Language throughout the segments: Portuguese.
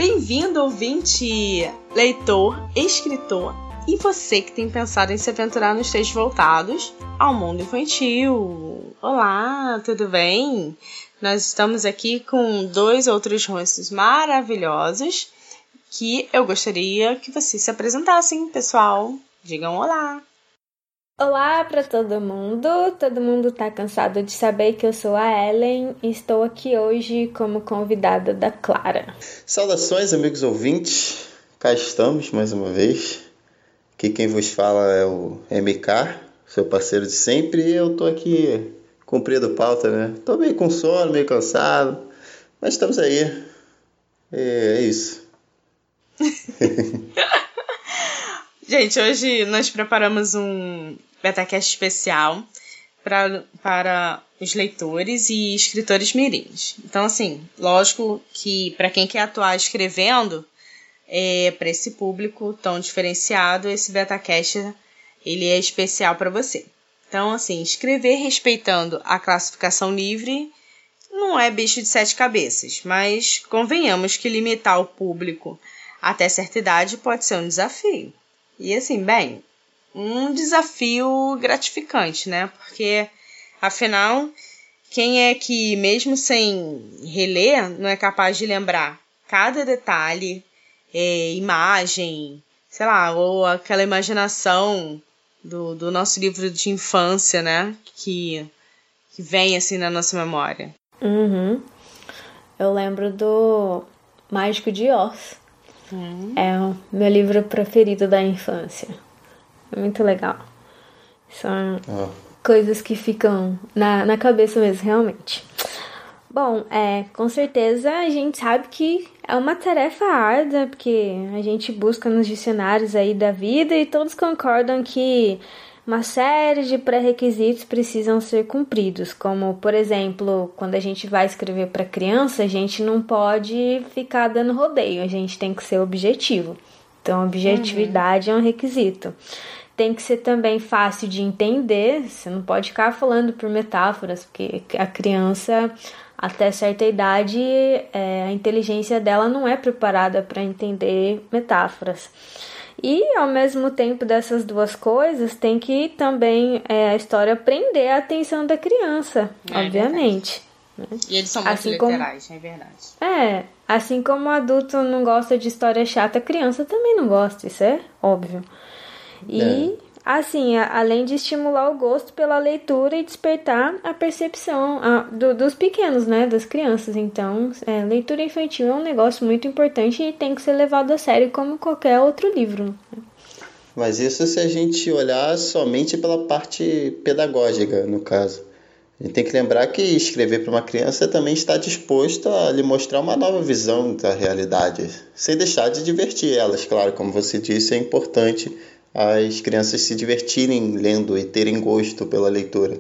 Bem-vindo, ouvinte, leitor, escritor e você que tem pensado em se aventurar nos textos voltados ao mundo infantil. Olá, tudo bem? Nós estamos aqui com 2 outros rostos maravilhosos que eu gostaria que vocês se apresentassem, pessoal. Digam olá. Olá para todo mundo tá cansado de saber que eu sou a Ellen e estou aqui hoje como convidada da Clara. Saudações, amigos ouvintes, cá estamos mais uma vez. Aqui quem vos fala é o MK, seu parceiro de sempre, e eu tô aqui cumprindo pauta, né? Tô meio com sono, meio cansado, mas estamos aí. É isso. Gente, hoje nós preparamos um BetaCast especial para os leitores e escritores mirins. Então, assim, lógico que para quem quer atuar escrevendo, para esse público tão diferenciado, esse BetaCast ele é especial para você. Então, assim, escrever respeitando a classificação livre não é bicho de 7 cabeças, mas convenhamos que limitar o público até certa idade pode ser um desafio. E assim, bem, um desafio gratificante, né? Porque, afinal, quem é que, mesmo sem reler, não é capaz de lembrar cada detalhe, imagem, sei lá, ou aquela imaginação do nosso livro de infância, né? Que vem, assim, na nossa memória. Uhum. Eu lembro do Mágico de Oz. É o meu livro preferido da infância. É muito legal. São coisas que ficam na cabeça mesmo, realmente. Bom, com certeza a gente sabe que é uma tarefa árdua, porque a gente busca nos dicionários aí da vida e todos concordam que uma série de pré-requisitos precisam ser cumpridos, como, por exemplo, quando a gente vai escrever para criança, a gente não pode ficar dando rodeio, a gente tem que ser objetivo. Então, objetividade é um requisito. Tem que ser também fácil de entender, você não pode ficar falando por metáforas, porque a criança, até certa idade, a inteligência dela não é preparada para entender metáforas. E, ao mesmo tempo dessas duas coisas, tem que também a história prender a atenção da criança, obviamente. Né? E eles são muito literais, é verdade. Assim como o adulto não gosta de história chata, a criança também não gosta, isso é óbvio. E, assim, além de estimular o gosto pela leitura e despertar a percepção dos pequenos, né, das crianças. Então, leitura infantil é um negócio muito importante e tem que ser levado a sério como qualquer outro livro. Mas isso se a gente olhar somente pela parte pedagógica, no caso. A gente tem que lembrar que escrever para uma criança também está disposto a lhe mostrar uma nova visão da realidade, sem deixar de divertir elas. Claro, como você disse, é importante as crianças se divertirem lendo e terem gosto pela leitura.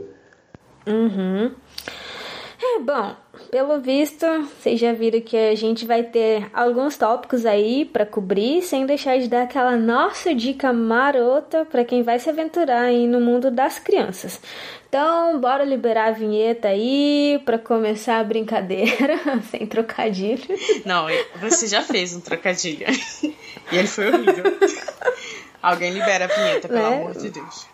Bom, pelo visto, vocês já viram que a gente vai ter alguns tópicos aí para cobrir, sem deixar de dar aquela nossa dica marota para quem vai se aventurar aí no mundo das crianças. Então, bora liberar a vinheta aí para começar a brincadeira, sem trocadilho. Não, você já fez um trocadilho e ele foi horrível. Alguém libera a vinheta, pelo amor de Deus.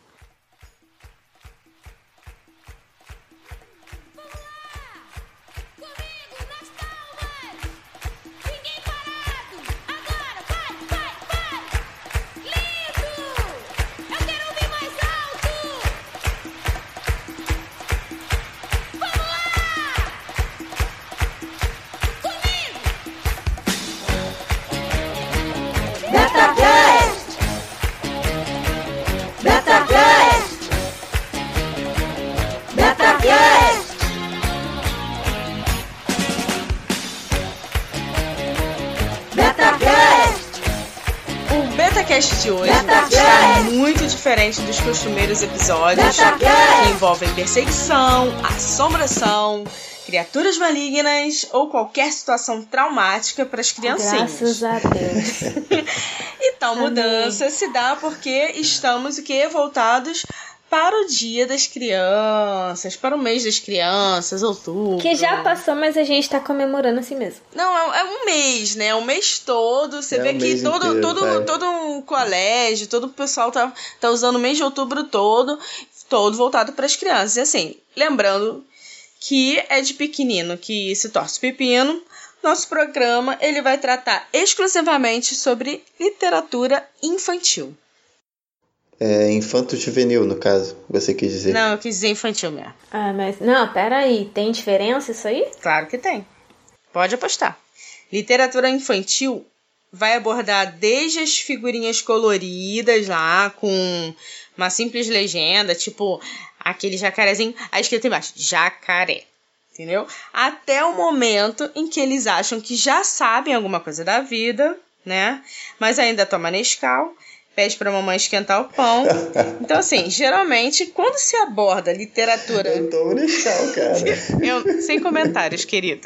O BetaCast de hoje está muito diferente dos costumeiros episódios que envolvem perseguição, assombração, criaturas malignas ou qualquer situação traumática para as criancinhas. Graças a Deus. E tal mudança se dá porque estamos voltados para o Dia das Crianças, para o mês das crianças, outubro. Que já passou, mas a gente tá comemorando assim mesmo. Não, é um mês, né? Um mês todo. Você vê que todo o colégio, todo o pessoal tá usando o mês de outubro todo voltado para as crianças. E assim, lembrando que é de pequenino que se torce pepino, nosso programa ele vai tratar exclusivamente sobre literatura infantil. Infanto-juvenil, no caso, você quis dizer. Não, eu quis dizer infantil mesmo. Mas... Não, peraí. Tem diferença isso aí? Claro que tem. Pode apostar. Literatura infantil vai abordar desde as figurinhas coloridas lá, com uma simples legenda, tipo aquele jacarezinho, aí escrito embaixo, jacaré. Entendeu? Até o momento em que eles acham que já sabem alguma coisa da vida, né? Mas ainda toma Nescau, pede pra mamãe esquentar o pão. Então, assim, geralmente, quando se aborda literatura... Eu tomo Nescau, cara. Sem comentários, querido.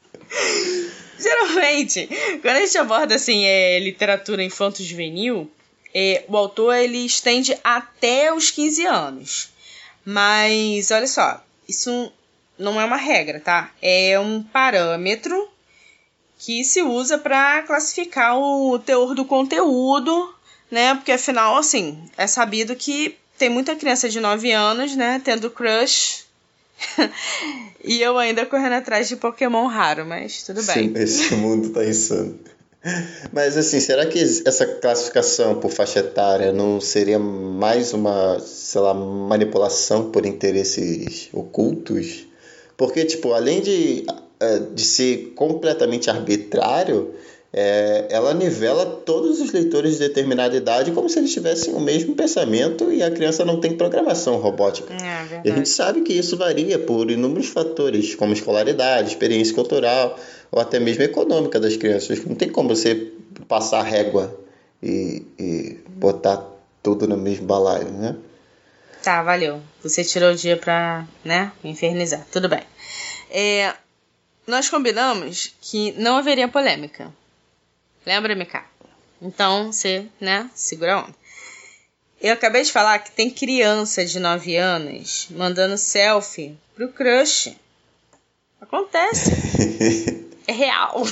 Geralmente, quando a gente aborda, assim, literatura infanto-juvenil, o autor, ele estende até os 15 anos. Mas, olha só, isso não é uma regra, tá? É um parâmetro que se usa para classificar o teor do conteúdo, né? Porque, afinal, assim, é sabido que tem muita criança de 9 anos, né? Tendo crush. E eu ainda correndo atrás de Pokémon raro, mas tudo bem. Sim, esse mundo tá insano. Mas, assim, será que essa classificação por faixa etária não seria mais uma, sei lá, manipulação por interesses ocultos? Porque, tipo, além de ser completamente arbitrário, ela nivela todos os leitores de determinada idade como se eles tivessem o mesmo pensamento e a criança não tem programação robótica. E a gente sabe que isso varia por inúmeros fatores, como escolaridade, experiência cultural ou até mesmo econômica das crianças. Não tem como você passar régua e botar tudo no mesmo balaio, né? Tá, valeu. Você tirou o dia pra, né, me infernizar. Tudo bem. Nós combinamos que não haveria polêmica. Lembra, Mika? Então, você, né, segura a onda. Eu acabei de falar que tem criança de 9 anos mandando selfie pro crush. Acontece. É real.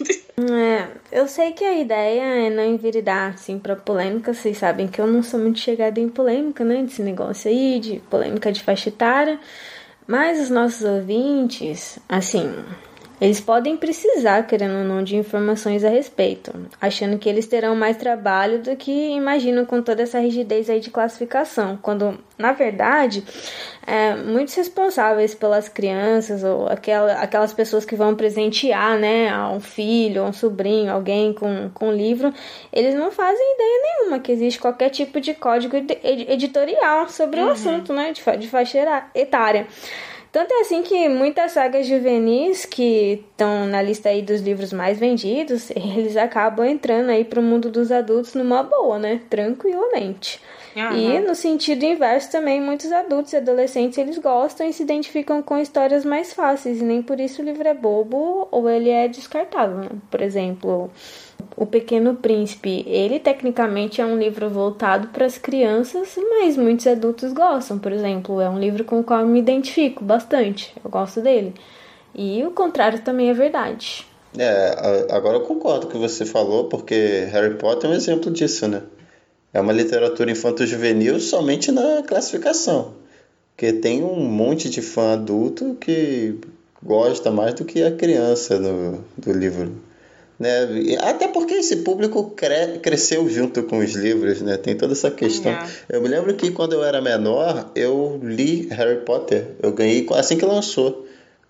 Eu sei que a ideia é não enveredar, assim, pra polêmica. Vocês sabem que eu não sou muito chegada em polêmica, né? Desse negócio aí, de polêmica de faixa etária. Mas os nossos ouvintes, assim... Eles podem precisar, querendo ou não, de informações a respeito, achando que eles terão mais trabalho do que imaginam com toda essa rigidez aí de classificação, quando, na verdade, muitos responsáveis pelas crianças ou aquelas pessoas que vão presentear, né, a um filho, a um sobrinho, alguém com livro, eles não fazem ideia nenhuma que existe qualquer tipo de código editorial sobre o assunto, né, de faixa etária. Tanto é assim que muitas sagas juvenis que estão na lista aí dos livros mais vendidos, eles acabam entrando aí pro mundo dos adultos numa boa, né? Tranquilamente. Uhum. E no sentido inverso também, muitos adultos e adolescentes, eles gostam e se identificam com histórias mais fáceis, e nem por isso o livro é bobo ou ele é descartável, né? Por exemplo... O Pequeno Príncipe, ele tecnicamente é um livro voltado para as crianças, mas muitos adultos gostam. Por exemplo, é um livro com o qual eu me identifico bastante, eu gosto dele. E o contrário também é verdade. Agora eu concordo com o que você falou, porque Harry Potter é um exemplo disso, né? É uma literatura infanto-juvenil somente na classificação, porque tem um monte de fã adulto que gosta mais do que a criança do livro. Né? Até porque esse público cresceu junto com os livros, né? Tem toda essa questão. Eu me lembro que quando eu era menor, eu li Harry Potter. Eu ganhei assim que lançou.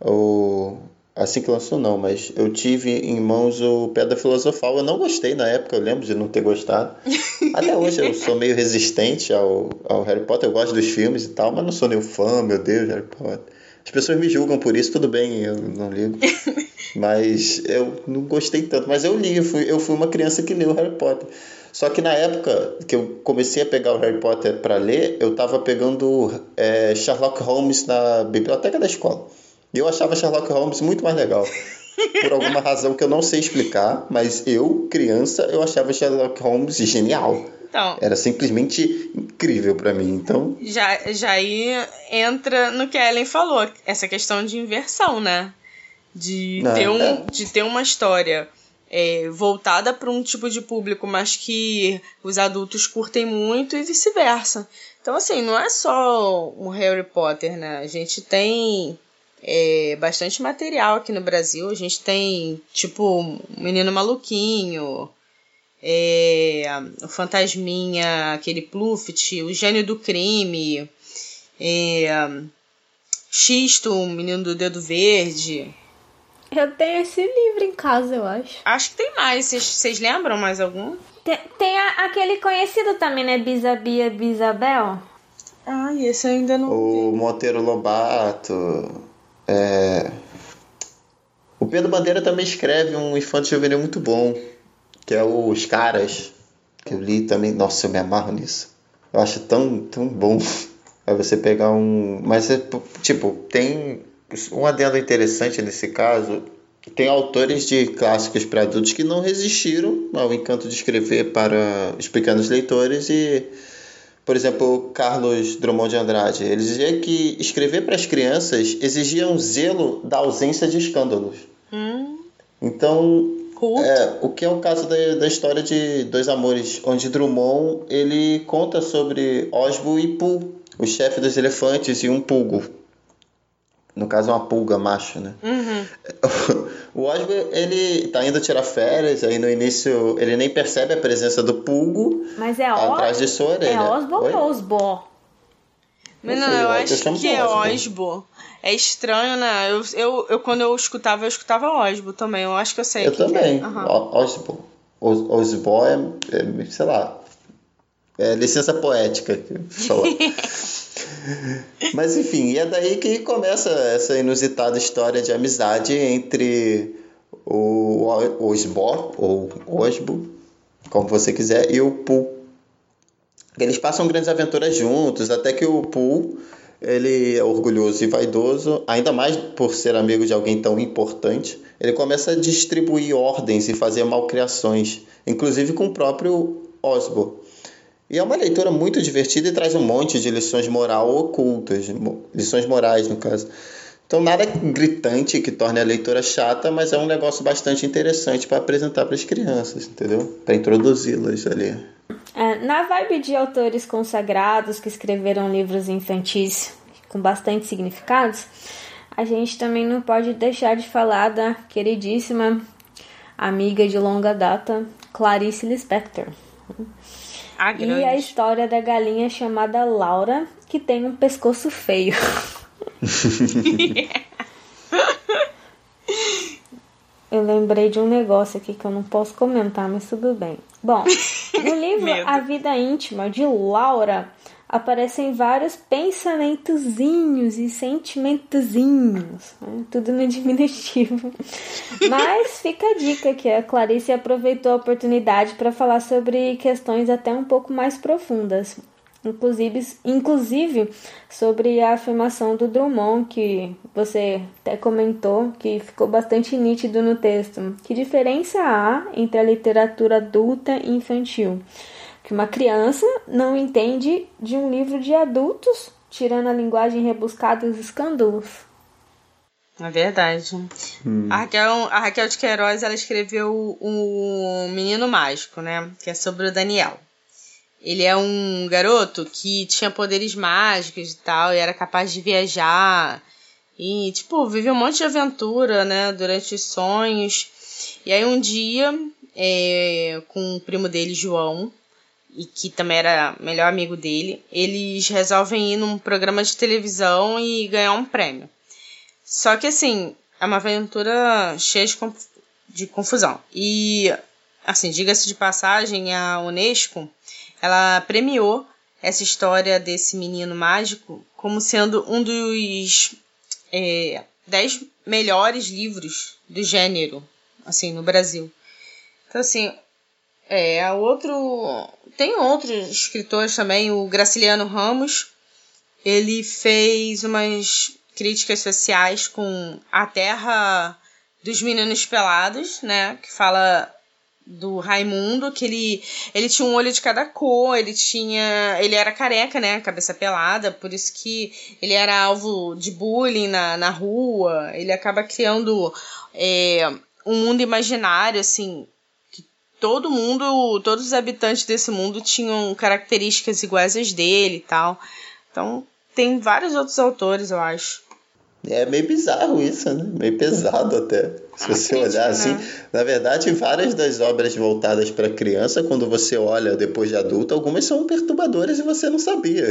Assim que lançou não, mas eu tive em mãos o Pedra Filosofal. Eu não gostei na época, eu lembro de não ter gostado. Até hoje eu sou meio resistente ao Harry Potter. Eu gosto dos filmes e tal, mas não sou nenhum fã, meu Deus, Harry Potter. As pessoas me julgam por isso, tudo bem, eu não ligo. Mas eu não gostei tanto. Mas eu li, eu fui uma criança que leu Harry Potter. Só que na época que eu comecei a pegar o Harry Potter para ler, eu estava pegando Sherlock Holmes na biblioteca da escola. E eu achava Sherlock Holmes muito mais legal. Por alguma razão que eu não sei explicar, mas eu, criança, eu achava Sherlock Holmes genial. Então, era simplesmente incrível pra mim. Então, já aí entra no que a Ellen falou, essa questão de inversão, né? De ter uma história voltada para um tipo de público, mas que os adultos curtem muito e vice-versa. Então, assim, não é só um Harry Potter, né? A gente tem bastante material aqui no Brasil. A gente tem, tipo, o Menino Maluquinho, o Fantasminha, aquele Pluft, o Gênio do Crime, Xisto, o Menino do Dedo Verde. Eu tenho esse livro em casa, eu acho. Acho que tem mais. Vocês lembram mais algum? Tem aquele conhecido também, né? Bisabia, Bisabel. Ah, esse eu ainda não vi. O Monteiro Lobato. O Pedro Bandeira também escreve um infanto juvenil muito bom, que é Os Caras, que eu li também. Nossa, eu me amarro nisso. Eu acho tão, tão bom. É você pegar um... Mas, tem um adendo interessante nesse caso. Tem autores de clássicos para adultos que não resistiram ao encanto de escrever para os pequenos leitores e, por exemplo, o Carlos Drummond de Andrade, ele dizia que escrever para as crianças exigia um zelo da ausência de escândalos. Então, o que é o caso da história de Dois Amores, onde Drummond ele conta sobre Osbo e Pooh, o chefe dos elefantes, e um pulgo. No caso, uma pulga macho, né? O Osbo, ele tá indo tirar férias, aí no início ele nem percebe a presença do pulgo. Mas atrás de sua orelha. É Osbo ou Osbo? Não, eu acho que é Osbo. É estranho, né? Eu quando eu escutava Osbo também. Eu acho que eu sei. Eu também. Osbo. Osbo sei lá. É licença poética que eu falar. Mas enfim, e é daí que começa essa inusitada história de amizade entre o Osbo, ou Osbo, como você quiser, e o Pooh. Eles passam grandes aventuras juntos, até que o Pooh, ele é orgulhoso e vaidoso, ainda mais por ser amigo de alguém tão importante. Ele começa a distribuir ordens e fazer malcriações, inclusive com o próprio Osbo. E é uma leitura muito divertida e traz um monte de lições ocultas, lições morais, no caso. Então, nada gritante que torne a leitura chata, mas é um negócio bastante interessante para apresentar para as crianças, entendeu? Para introduzi-las ali. Na vibe de autores consagrados que escreveram livros infantis com bastante significados, a gente também não pode deixar de falar da queridíssima amiga de longa data, Clarice Lispector. E a história da galinha chamada Laura, que tem um pescoço feio. Eu lembrei de um negócio aqui que eu não posso comentar, mas tudo bem. Bom, no livro A Vida Íntima de Laura, aparecem vários pensamentozinhos e sentimentozinhos, né? Tudo no diminutivo. Mas fica a dica que a Clarice aproveitou a oportunidade para falar sobre questões até um pouco mais profundas. Inclusive sobre a afirmação do Drummond, que você até comentou, que ficou bastante nítido no texto. Que diferença há entre a literatura adulta e infantil? Que uma criança não entende de um livro de adultos, tirando a linguagem rebuscada e os escândalos. É verdade. A Raquel de Queiroz, ela escreveu o Menino Mágico, né? Que é sobre o Daniel. Ele é um garoto que tinha poderes mágicos e tal, e era capaz de viajar. E, vive um monte de aventura, né? Durante os sonhos. E aí um dia, com o primo dele, João, e que também era melhor amigo dele, eles resolvem ir num programa de televisão e ganhar um prêmio. Só que, assim, é uma aventura cheia de confusão. E, assim, diga-se de passagem, a Unesco, ela premiou essa história desse menino mágico como sendo um dos 10 melhores livros do gênero, assim, no Brasil. Então, assim, tem outros escritores também, o Graciliano Ramos, ele fez umas críticas sociais com A Terra dos Meninos Pelados, né, que fala do Raimundo, que ele tinha um olho de cada cor, ele era careca, né, cabeça pelada, por isso que ele era alvo de bullying na rua. Ele acaba criando um mundo imaginário, assim, que todos os habitantes desse mundo tinham características iguais às dele e tal. Então, tem vários outros autores, eu acho. É meio bizarro isso, né? Meio pesado até. Se você olhar assim, na verdade, várias das obras voltadas para criança, quando você olha depois de adulto, algumas são perturbadoras e você não sabia.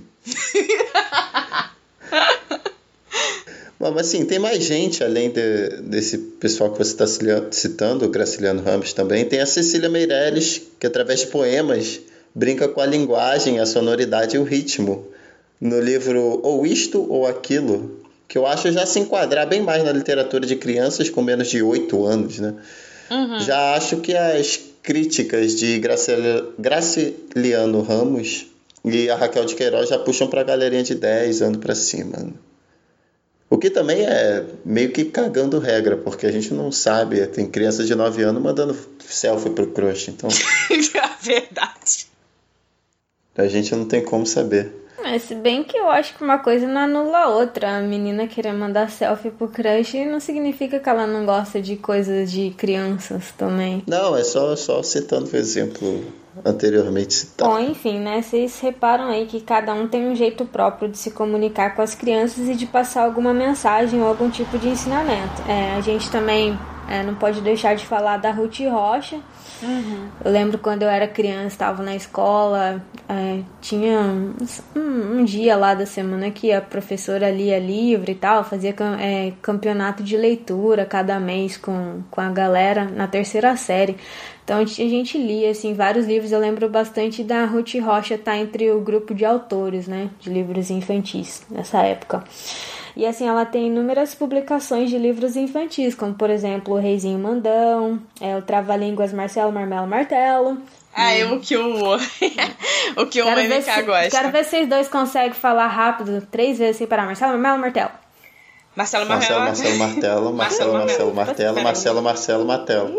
Mas assim, tem mais gente além desse pessoal que você está citando, o Graciliano Ramos também. Tem a Cecília Meirelles, que através de poemas brinca com a linguagem, a sonoridade e o ritmo. No livro Ou Isto ou Aquilo, que eu acho já se enquadrar bem mais na literatura de crianças com menos de 8 anos, né? Uhum. Já acho que as críticas de Graciliano Ramos e a Raquel de Queiroz já puxam para a galerinha de 10 anos para cima, né? O que também é meio que cagando regra, porque a gente não sabe, tem criança de 9 anos mandando selfie pro crush, então... É verdade. A gente não tem como saber. Mas se bem que eu acho que uma coisa não anula a outra. A menina querer mandar selfie pro crush não significa que ela não gosta de coisas de crianças também. Não, é só citando o exemplo anteriormente citado. Bom, enfim, né? Vocês reparam aí que cada um tem um jeito próprio de se comunicar com as crianças e de passar alguma mensagem ou algum tipo de ensinamento. A gente também não pode deixar de falar da Ruth Rocha. Uhum. Eu lembro quando eu era criança, estava na escola, tinha um dia lá da semana que a professora lia livro e tal, fazia campeonato de leitura cada mês com a galera na 3ª série. Então a gente lia assim, vários livros. Eu lembro bastante da Ruth Rocha estar entre o grupo de autores, né, de livros infantis nessa época. E assim, ela tem inúmeras publicações de livros infantis, como por exemplo O Reizinho Mandão, o Trava-Línguas Marcelo Marmelo Martelo. O que o MK gosta. Quero ver se vocês dois conseguem falar rápido 3 vezes sem parar. Marcelo Marmelo Martelo. Martelo. Marcelo Martelo. Marcelo Marmelo Martelo. Marcelo Marmelo Martelo.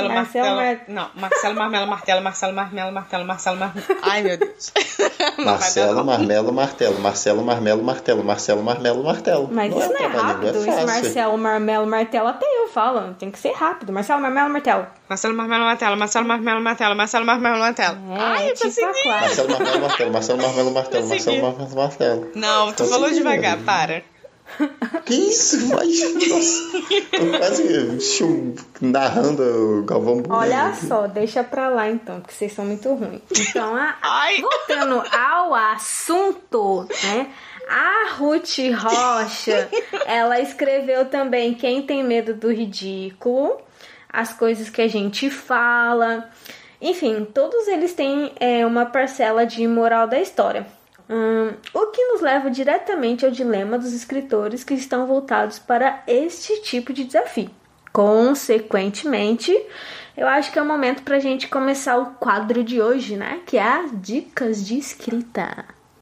Ai, meu Deus. Marcelo Marmelo Martelo. Marcelo Marmelo Martelo. Marcelo Marmelo Martelo. Mas isso não é rápido. Esse Marcelo Marmelo Martelo até eu falo. Tem que ser rápido. Marcelo Marmelo Martelo. Marcelo Marmelo Martelo. Marcelo Marmelo Martelo. Marcelo Marmelo Martelo. Ai, eu consegui. Marcelo Marmelo Martelo. Marcelo Marmelo Martelo. Marcelo Marmelo Martelo. Não, tu falou devagar, para. Que isso? Mas, nossa, tô quase narrando o Galvão Bueno. Olha só, deixa pra lá então, porque vocês são muito ruins. Então, voltando ao assunto, né? A Ruth Rocha, ela escreveu também Quem Tem Medo do Ridículo, As Coisas que a Gente Fala. Enfim, todos eles têm uma parcela de moral da história. O que nos leva diretamente ao dilema dos escritores que estão voltados para este tipo de desafio. Consequentemente, eu acho que é o momento para a gente começar o quadro de hoje, né? Que é as dicas de escrita.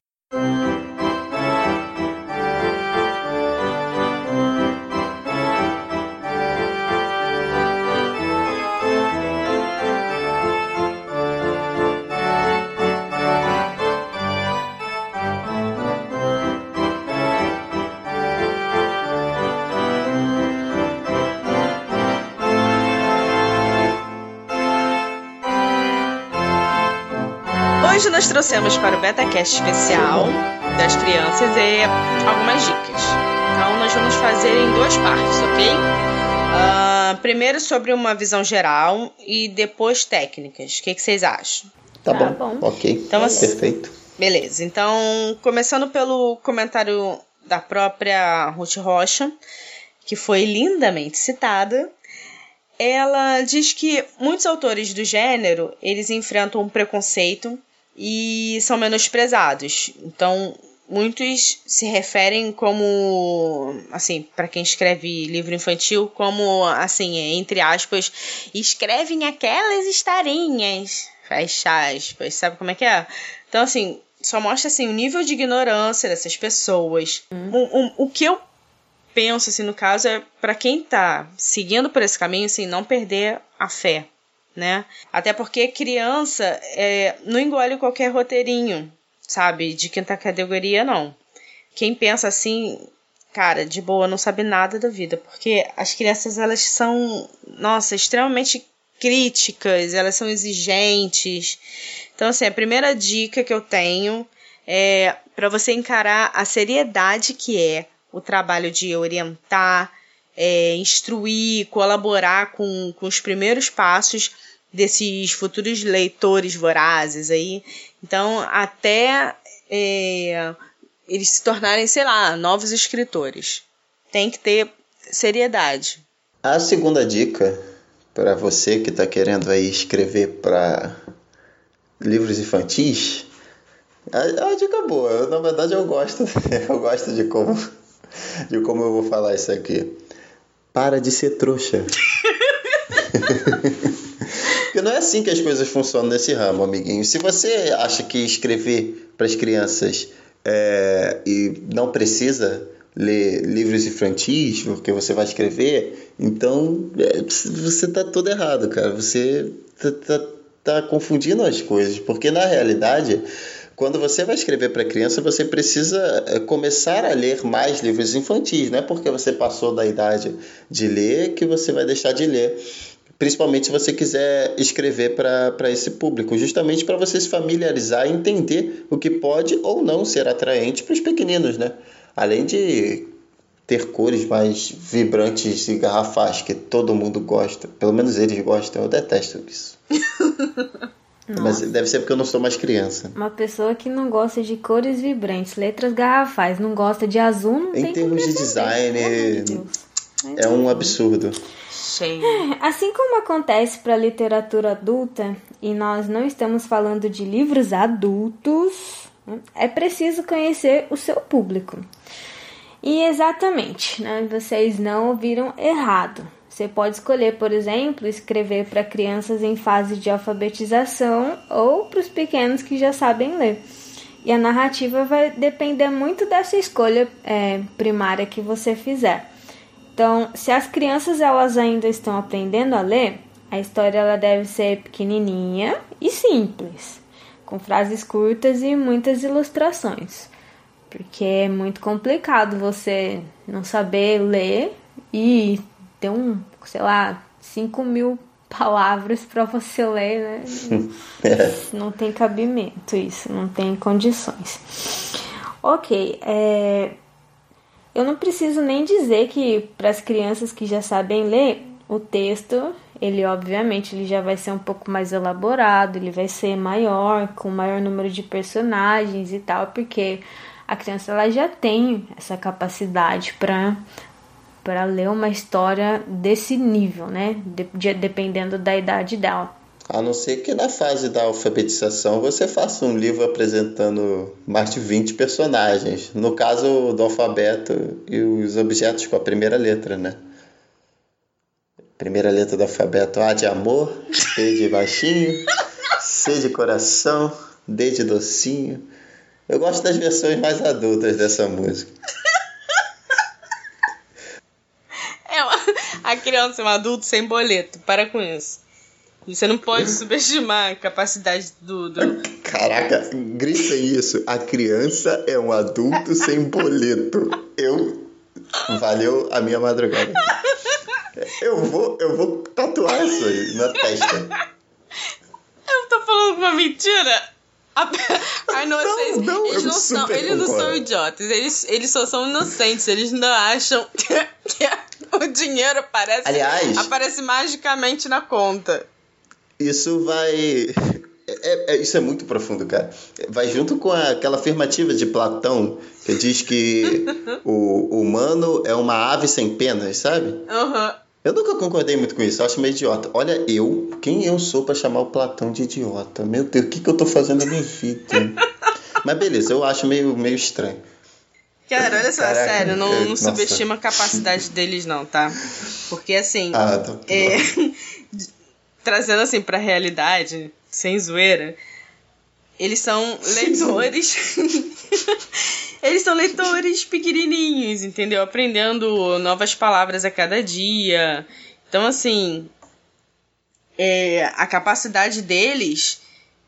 Hoje nós trouxemos para o BetaCast especial das crianças algumas dicas. Então nós vamos fazer em 2 partes, ok? Primeiro sobre uma visão geral e depois técnicas. O que vocês acham? Tá bom. Ok, então, assim, perfeito. Beleza, então começando pelo comentário da própria Ruth Rocha, que foi lindamente citada. Ela diz que muitos autores do gênero, eles enfrentam um preconceito e são menosprezados. Então, muitos se referem como, assim, para quem escreve livro infantil, como, assim, entre aspas, escrevem aquelas historinhas, fecha aspas, sabe como é que é? Então, assim, só mostra, assim, o nível de ignorância dessas pessoas. O que eu penso, assim, no caso, é para quem tá seguindo por esse caminho, assim, não perder a fé né? Até porque criança não engole qualquer roteirinho, sabe? De quinta categoria, não. Quem pensa assim, cara, de boa, não sabe nada da vida. Porque as crianças, elas são, nossa, extremamente críticas, elas são exigentes. Então, assim, a primeira dica que eu tenho é para você encarar a seriedade que é o trabalho de orientar, instruir, colaborar com os primeiros passos desses futuros leitores vorazes aí. Então, até eles se tornarem, sei lá, novos escritores. Tem que ter seriedade. A segunda dica, para você que está querendo aí escrever para livros infantis, é uma dica boa. Na verdade, eu gosto de como eu vou falar isso aqui. Para de ser trouxa. Porque não é assim que as coisas funcionam nesse ramo, amiguinho. Se você acha que escrever para as crianças e não precisa ler livros infantis porque você vai escrever, então você tá todo errado, cara. Você tá confundindo as coisas, porque na realidade, quando você vai escrever para criança, você precisa começar a ler mais livros infantis. Não é porque você passou da idade de ler que você vai deixar de ler. Principalmente se você quiser escrever para esse público, justamente para você se familiarizar e entender o que pode ou não ser atraente para os pequeninos, né? Além de ter cores mais vibrantes e garrafais, que todo mundo gosta. Pelo menos eles gostam, eu detesto isso. Mas deve ser porque eu não sou mais criança. Uma pessoa que não gosta de cores vibrantes, letras garrafais, não gosta de azul, não tem. Em termos de design, é um absurdo. Assim como acontece para a literatura adulta, e nós não estamos falando de livros adultos, é preciso conhecer o seu público. E exatamente, né, vocês não ouviram errado. Você pode escolher, por exemplo, escrever para crianças em fase de alfabetização ou para os pequenos que já sabem ler. E a narrativa vai depender muito dessa escolha primária que você fizer. Então, se as crianças elas ainda estão aprendendo a ler, a história ela deve ser pequenininha e simples, com frases curtas e muitas ilustrações. Porque é muito complicado você não saber ler e ter 5.000 palavras para você ler, né? Não tem cabimento isso, não tem condições. Ok, eu não preciso nem dizer que para as crianças que já sabem ler, o texto, ele obviamente ele já vai ser um pouco mais elaborado, ele vai ser maior, com maior número de personagens e tal, porque a criança ela já tem essa capacidade para ler uma história desse nível, né? Dependendo da idade dela. A não ser que na fase da alfabetização você faça um livro apresentando mais de 20 personagens. No caso do alfabeto e os objetos com a primeira letra, né? Primeira letra do alfabeto: A de amor, B de baixinho, C de coração, D de docinho. Eu gosto das versões mais adultas dessa música. A criança é um adulto sem boleto. Para com isso. Você não pode subestimar a capacidade do... Caraca, grita isso. A criança é um adulto sem boleto. Valeu a minha madrugada. Eu vou tatuar isso aí na testa. Eu tô falando uma mentira? A inocência. Não, eles não são idiotas. Eles só são inocentes. Eles não acham que o dinheiro aparece magicamente na conta. Isso vai... Isso é muito profundo, cara. Vai junto com aquela afirmativa de Platão, que diz que o humano é uma ave sem penas, sabe? Uhum. Eu nunca concordei muito com isso, eu acho meio idiota. Olha, quem eu sou pra chamar o Platão de idiota? Meu Deus, o que eu tô fazendo na minha vida? Mas beleza, eu acho meio estranho. Cara, olha só, caraca, sério, não subestima a capacidade deles não, tá? Porque assim... Trazendo assim pra realidade, sem zoeira, eles são leitores... Eles são leitores pequenininhos, entendeu? Aprendendo novas palavras a cada dia. Então, assim, a capacidade deles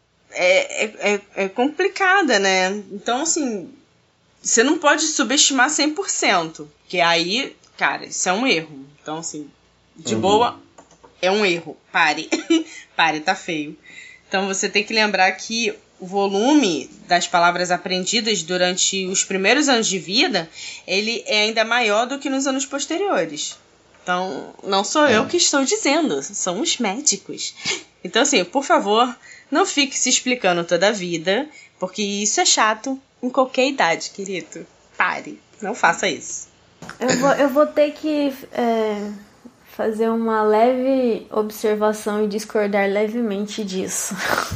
é complicada, né? Então, assim, você não pode subestimar 100%, que aí, cara, isso é um erro. Então, assim, de boa, é um erro. Pare. Pare, tá feio. Então, você tem que lembrar que o volume das palavras aprendidas durante os primeiros anos de vida, ele é ainda maior do que nos anos posteriores. Então, não sou eu que estou dizendo, são os médicos. Então, assim, por favor, não fique se explicando toda a vida, porque isso é chato em qualquer idade, querido. Pare, não faça isso. Eu vou ter que fazer uma leve observação e discordar levemente disso.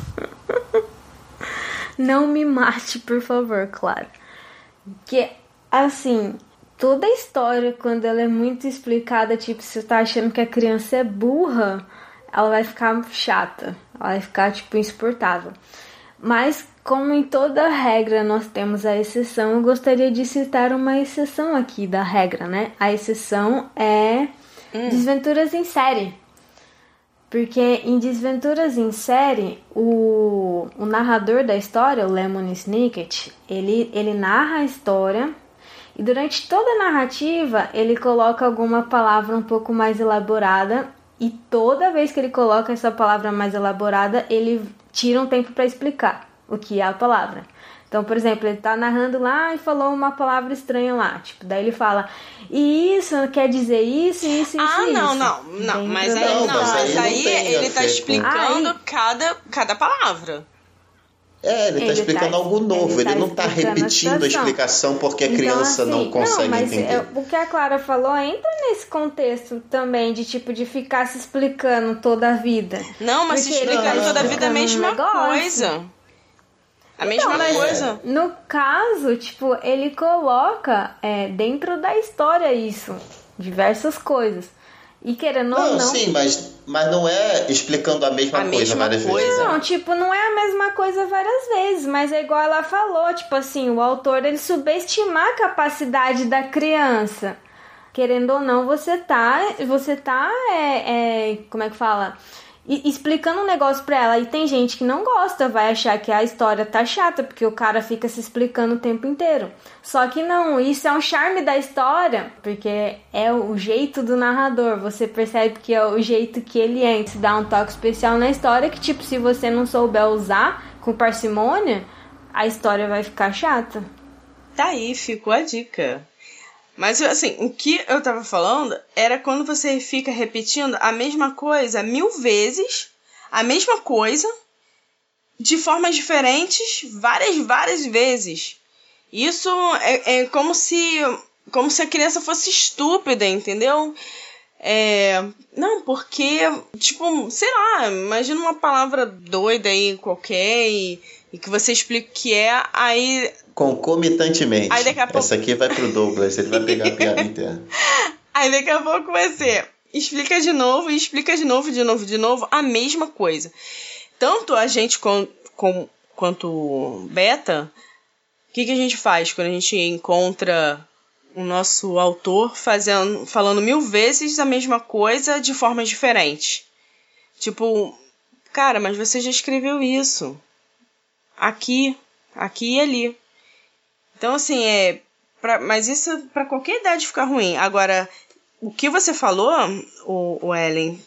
Não me mate, por favor, claro. Que, assim, toda a história, quando ela é muito explicada, tipo, você tá achando que a criança é burra, ela vai ficar chata. Ela vai ficar, tipo, insuportável. Mas, como em toda regra nós temos a exceção, eu gostaria de citar uma exceção aqui da regra, né? A exceção é Desventuras em Série. Porque em Desventuras em Série, o narrador da história, o Lemony Snicket, ele narra a história e durante toda a narrativa ele coloca alguma palavra um pouco mais elaborada e toda vez que ele coloca essa palavra mais elaborada, ele tira um tempo para explicar o que é a palavra. Então, por exemplo, ele tá narrando lá e falou uma palavra estranha lá. Tipo, daí ele fala, e isso quer dizer isso, isso, não. Mas aí ele tá explicando cada palavra. Ele tá explicando algo novo. Ele não tá repetindo a explicação porque a criança não consegue entender. O que a Clara falou entra nesse contexto também de tipo de ficar se explicando toda a vida. Não, mas se explicando toda a vida é a mesma coisa. A mesma coisa. No caso, tipo, ele coloca dentro da história isso. Diversas coisas. E querendo ou não... Sim, mas não é explicando a mesma coisa várias vezes. Não, tipo, não é a mesma coisa várias vezes. Mas é igual ela falou, tipo assim, o autor, ele subestimar a capacidade da criança. Querendo ou não, você tá como é que fala? Explicando um negócio pra ela, e tem gente que não gosta, vai achar que a história tá chata, porque o cara fica se explicando o tempo inteiro. Só que não, isso é um charme da história, porque é o jeito do narrador, você percebe que é o jeito que ele é, se dá um toque especial na história, que tipo, se você não souber usar com parcimônia, a história vai ficar chata. Tá aí, ficou a dica. Mas, assim, o que eu tava falando era quando você fica repetindo a mesma coisa 1000 vezes, a mesma coisa, de formas diferentes, várias vezes. Isso é como se a criança fosse estúpida, entendeu? Não, porque, tipo, sei lá, imagina uma palavra doida aí qualquer e que você explica o que é, aí... Concomitantemente. Aí daqui a pouco... Essa aqui vai pro Douglas, ele vai pegar a piada inteira. Aí daqui a pouco você explica de novo e explica de novo a mesma coisa. Tanto a gente quanto beta, o que a gente faz quando a gente encontra o nosso autor falando 1000 vezes a mesma coisa de formas diferentes? Tipo, cara, mas você já escreveu isso. Aqui e ali. Então, assim, mas isso para qualquer idade fica ruim. Agora, o que você falou, o Ellen,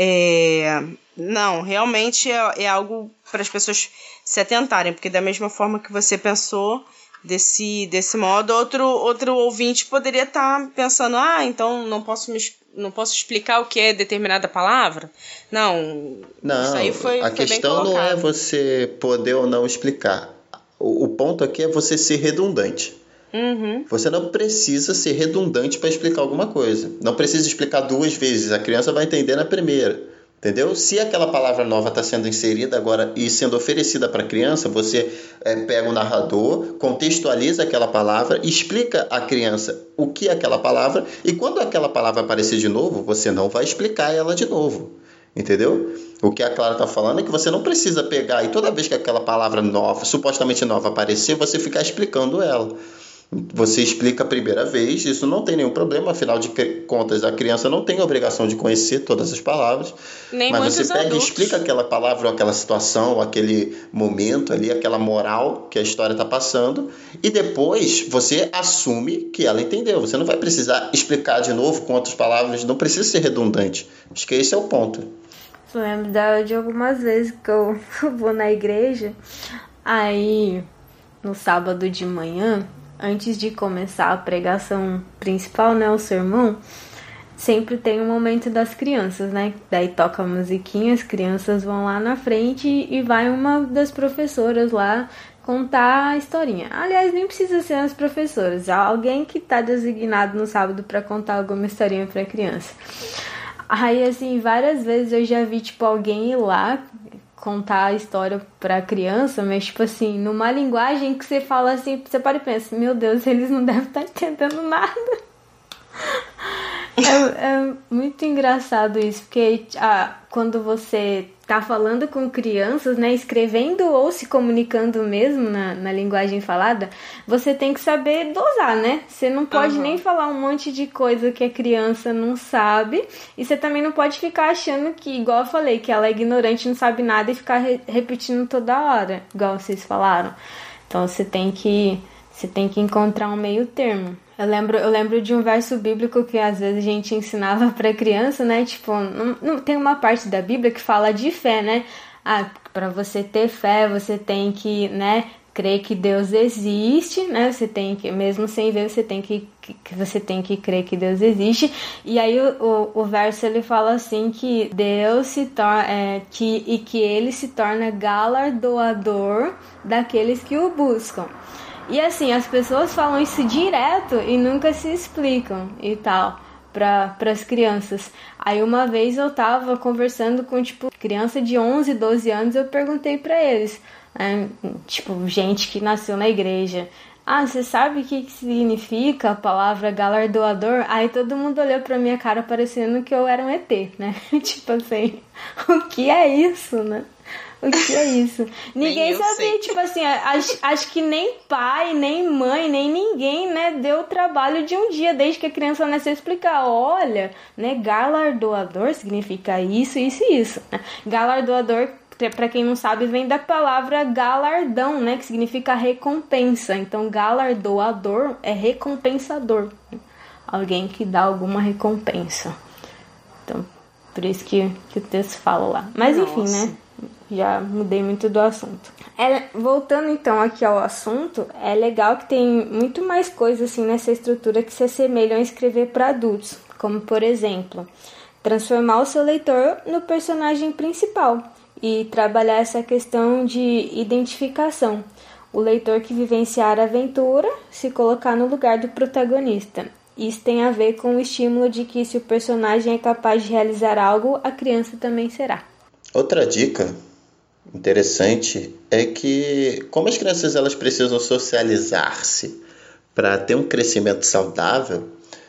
não, realmente é algo para as pessoas se atentarem, porque da mesma forma que você pensou desse modo, outro ouvinte poderia estar pensando, então não posso explicar o que é determinada palavra? Não, isso aí foi a questão não é você poder ou não explicar. O ponto aqui é você ser redundante. Você não precisa ser redundante para explicar alguma coisa. Não precisa explicar 2 vezes. A criança vai entender na primeira. Entendeu? Se aquela palavra nova está sendo inserida agora e sendo oferecida para a criança, você pega o narrador, contextualiza aquela palavra, explica à criança o que é aquela palavra, e quando aquela palavra aparecer de novo, você não vai explicar ela de novo. Entendeu? O que a Clara está falando é que você não precisa pegar e toda vez que aquela palavra nova, supostamente nova, aparecer, você ficar explicando ela. Você explica a primeira vez, isso não tem nenhum problema, afinal de contas, a criança não tem a obrigação de conhecer todas as palavras. Nem mas você muitos pega adultos. e explica aquela palavra, ou aquela situação, ou aquele momento ali, aquela moral que a história está passando, e depois você assume que ela entendeu. Você não vai precisar explicar de novo com outras palavras, não precisa ser redundante. Acho que esse é o ponto. Eu lembro de algumas vezes que eu vou na igreja, aí no sábado de manhã, antes de começar a pregação principal, né, o sermão, sempre tem um momento das crianças, né? Daí toca a musiquinha, as crianças vão lá na frente e vai uma das professoras lá contar a historinha. Aliás, nem precisa ser as professoras, alguém que tá designado no sábado para contar alguma historinha pra criança. Aí, assim, várias vezes eu já vi, tipo, alguém ir lá contar a história pra criança, mas, tipo assim, numa linguagem que você fala assim, você para e pensa, meu Deus, eles não devem estar entendendo nada. É muito engraçado isso, porque quando você tá falando com crianças, né, escrevendo ou se comunicando mesmo na linguagem falada, você tem que saber dosar, né? Você não pode nem falar um monte de coisa que a criança não sabe, e você também não pode ficar achando que, igual eu falei, que ela é ignorante, não sabe nada e ficar repetindo toda hora, igual vocês falaram. Então você tem que encontrar um meio termo. Eu lembro de um verso bíblico que às vezes a gente ensinava pra criança, né? Tipo, não tem uma parte da Bíblia que fala de fé, né? Pra você ter fé, você tem que, né, crer que Deus existe, né? Você tem que, mesmo sem ver, você tem que crer que Deus existe. E aí o verso ele fala assim que Deus se torna que ele se torna galardoador daqueles que o buscam. E assim, as pessoas falam isso direto e nunca se explicam e tal para as crianças. Aí uma vez eu tava conversando com, tipo, criança de 11, 12 anos, eu perguntei para eles, tipo, gente que nasceu na igreja, você sabe o que significa a palavra galardoador? Aí todo mundo olhou pra minha cara parecendo que eu era um ET, né? Tipo assim, o que é isso, né? O que é isso? Ninguém sabia, sei. Tipo assim, acho que nem pai, nem mãe, nem ninguém, né, deu o trabalho de um dia, desde que a criança nasceu, explicar, olha, né, galardoador significa isso, isso e isso. Galardoador, pra quem não sabe, vem da palavra galardão, né, que significa recompensa. Então, galardoador é recompensador, alguém que dá alguma recompensa. Então, por isso que o texto fala lá. Mas enfim, né? Já mudei muito do assunto. Voltando então aqui ao assunto, é legal que tem muito mais coisas assim nessa estrutura que se assemelham a escrever para adultos, como por exemplo, transformar o seu leitor no personagem principal e trabalhar essa questão de identificação. O leitor que vivenciar a aventura se colocar no lugar do protagonista. Isso tem a ver com o estímulo de que se o personagem é capaz de realizar algo, a criança também será. Outra dica interessante é que, como as crianças elas precisam socializar-se para ter um crescimento saudável,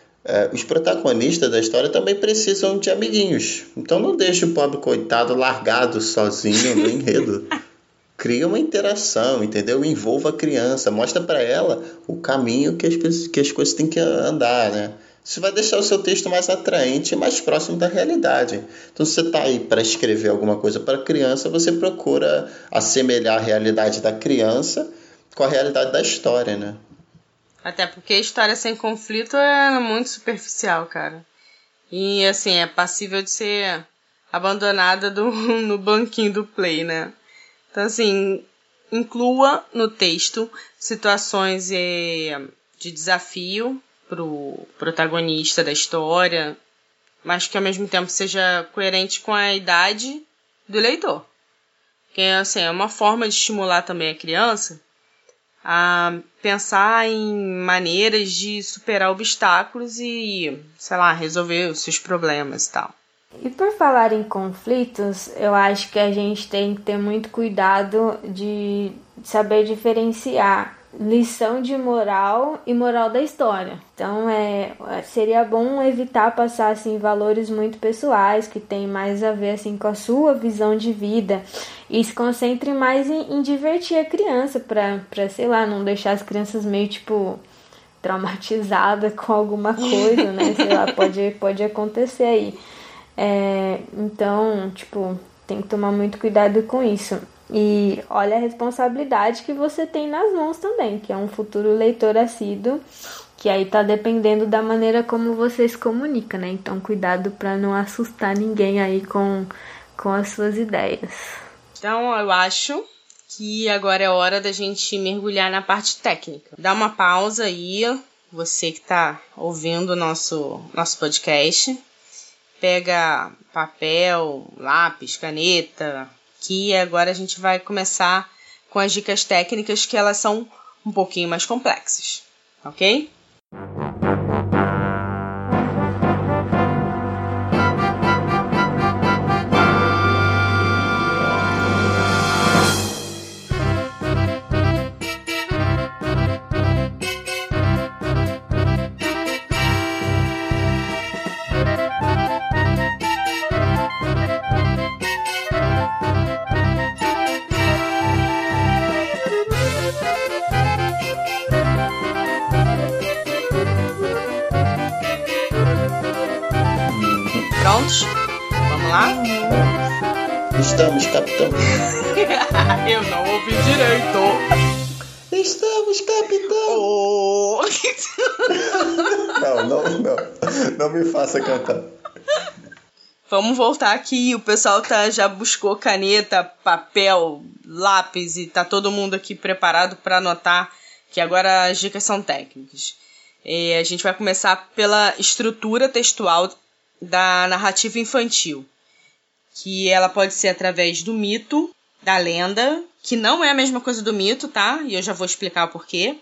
os protagonistas da história também precisam de amiguinhos. Então não deixe o pobre coitado largado sozinho no enredo. Cria uma interação, entendeu? Envolva a criança, mostra para ela o caminho que as coisas têm que andar, né? Isso vai deixar o seu texto mais atraente e mais próximo da realidade. Então, se você está aí para escrever alguma coisa para criança, você procura assemelhar a realidade da criança com a realidade da história, né? Até porque a história sem conflito é muito superficial, cara. E, assim, é passível de ser abandonada no banquinho do Play, né? Então, assim, inclua no texto situações de desafio pro protagonista da história, mas que ao mesmo tempo seja coerente com a idade do leitor. Porque, assim, é uma forma de estimular também a criança a pensar em maneiras de superar obstáculos e, sei lá, resolver os seus problemas e tal. E por falar em conflitos, eu acho que a gente tem que ter muito cuidado de saber diferenciar lição de moral e moral da história. Então, seria bom evitar passar assim, valores muito pessoais, que tem mais a ver assim, com a sua visão de vida, e se concentre mais em divertir a criança, pra, sei lá, não deixar as crianças meio tipo traumatizada com alguma coisa, né? Sei lá, pode acontecer aí. Então, tipo, tem que tomar muito cuidado com isso. E olha a responsabilidade que você tem nas mãos também, que é um futuro leitor assíduo, que aí tá dependendo da maneira como você se comunica, né? Então, cuidado para não assustar ninguém aí com as suas ideias. Então, eu acho que agora é hora da gente mergulhar na parte técnica. Dá uma pausa aí, você que tá ouvindo o nosso podcast. Pega papel, lápis, caneta, que agora a gente vai começar com as dicas técnicas, que elas são um pouquinho mais complexas, ok? Prontos? Vamos lá? Estamos, capitão. Eu não ouvi direito. Estamos, capitão. Oh. Não me faça cantar. Vamos voltar aqui. O pessoal já buscou caneta, papel, lápis e tá todo mundo aqui preparado para anotar, que agora as dicas são técnicas. A gente vai começar pela estrutura textual da narrativa infantil, que ela pode ser através do mito, da lenda, que não é a mesma coisa do mito, tá? E eu já vou explicar o porquê.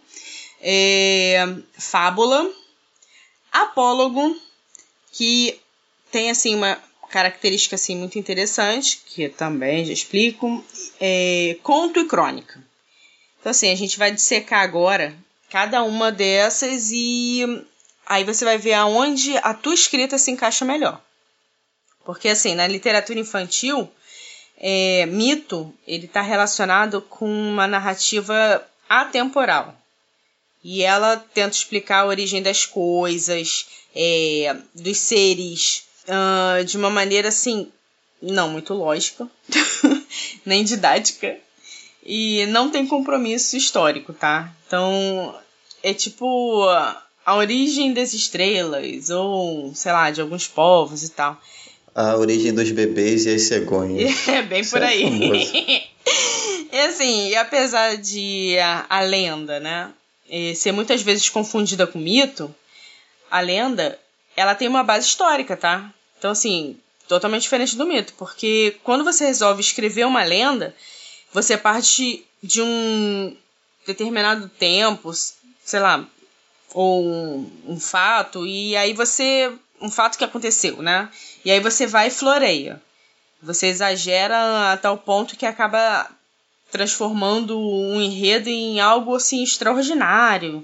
Fábula, apólogo, que tem assim uma característica assim muito interessante, que eu também já explico, conto e crônica. Então assim, a gente vai dissecar agora cada uma dessas e aí você vai ver aonde a tua escrita se encaixa melhor. Porque, assim, na literatura infantil, mito, ele está relacionado com uma narrativa atemporal. E ela tenta explicar a origem das coisas, dos seres, de uma maneira, assim, não muito lógica, nem didática. E não tem compromisso histórico, tá? Então, é tipo a origem das estrelas, ou, sei lá, de alguns povos e tal. A origem dos bebês e as cegonhas. É bem por aí. E assim, apesar de a lenda, né, ser muitas vezes confundida com mito, a lenda, ela tem uma base histórica, tá? Então, assim, totalmente diferente do mito, porque quando você resolve escrever uma lenda, você parte de um determinado tempo, sei lá, ou um fato, e aí um fato que aconteceu, né? E aí você vai e floreia. Você exagera a tal ponto que acaba transformando um enredo em algo assim extraordinário.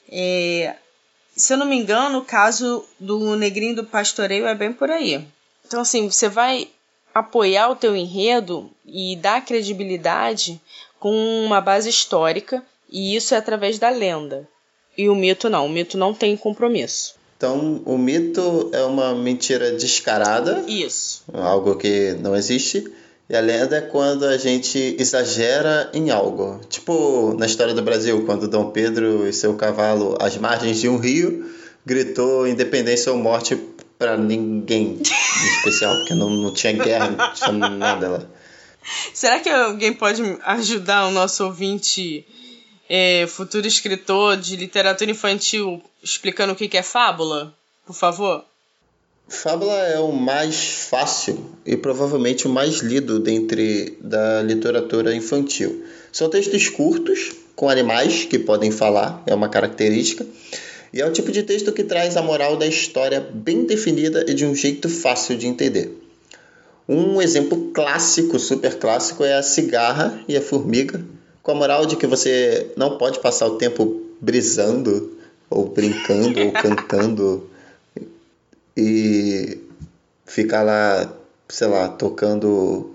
Se eu não me engano, o caso do Negrinho do Pastoreio é bem por aí. Então, assim, você vai apoiar o teu enredo e dar credibilidade com uma base histórica, e isso é através da lenda. E o mito não tem compromisso. Então, o mito é uma mentira descarada. Isso. Algo que não existe. E a lenda é quando a gente exagera em algo. Tipo na história do Brasil, quando Dom Pedro e seu cavalo, às margens de um rio, gritou independência ou morte para ninguém em especial, porque não tinha guerra, não tinha nada lá. Será que alguém pode ajudar o nosso ouvinte, futuro escritor de literatura infantil, explicando o que é fábula? Por favor. Fábula é o mais fácil e provavelmente o mais lido da literatura infantil. São textos curtos, com animais que podem falar, é uma característica. E é o tipo de texto que traz a moral da história bem definida e de um jeito fácil de entender. Um exemplo clássico, super clássico, é a cigarra e a formiga, com a moral de que você não pode passar o tempo brisando, ou brincando, ou cantando, e ficar lá, sei lá, tocando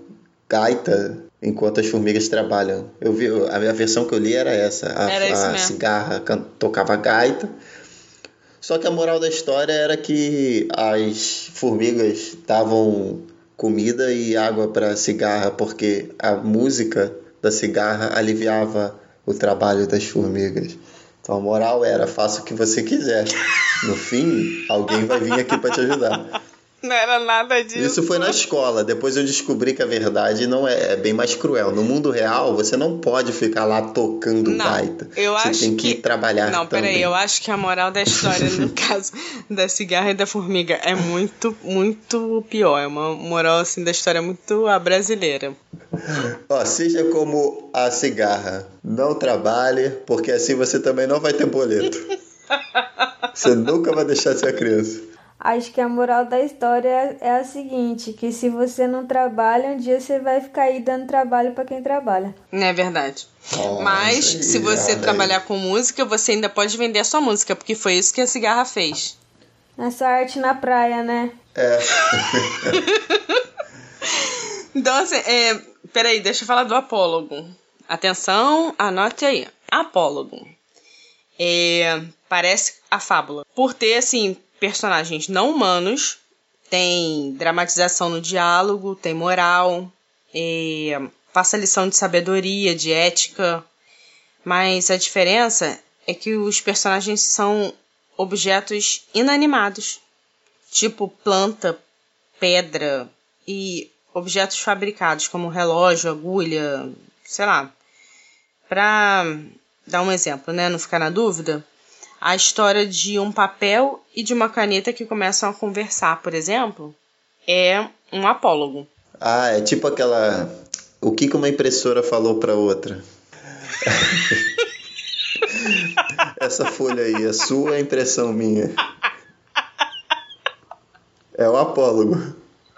gaita enquanto as formigas trabalham. Eu vi, a minha versão que eu li era essa. Era isso A mesmo. cigarra tocava gaita. Só que a moral da história era que as formigas davam comida e água para a cigarra, porque a música da cigarra aliviava o trabalho das formigas. Então a moral era: faça o que você quiser. No fim, alguém vai vir aqui para te ajudar. Não era nada disso. Isso foi na escola. Depois eu descobri que a verdade não é bem mais cruel. No mundo real, você não pode ficar lá tocando gaita. Você tem que trabalhar Não, também. peraí. Eu acho que a moral da história, no caso da cigarra e da formiga, é muito, muito pior. É uma moral, assim, da história muito brasileira. Ó, seja como a cigarra. Não trabalhe, porque assim você também não vai ter boleto. Você nunca vai deixar de ser criança. Acho que a moral da história é a seguinte, que se você não trabalha, um dia você vai ficar aí dando trabalho pra quem trabalha. Não é verdade. Mas, se você trabalhar com música, você ainda pode vender a sua música, porque foi isso que a cigarra fez. Essa arte na praia, né? É. Então, assim, peraí, deixa eu falar do apólogo. Atenção, anote aí. Apólogo. Parece a fábula. Por ter, assim, personagens não humanos, tem dramatização no diálogo, tem moral, passa lição de sabedoria, de ética, mas a diferença é que os personagens são objetos inanimados, tipo planta, pedra e objetos fabricados como relógio, agulha, sei lá. Pra dar um exemplo, né, não ficar na dúvida, a história de um papel e de uma caneta que começam a conversar, por exemplo, é um apólogo. Ah, é tipo aquela... O que uma impressora falou pra outra? Essa folha aí, é sua ou é impressão minha? É o apólogo.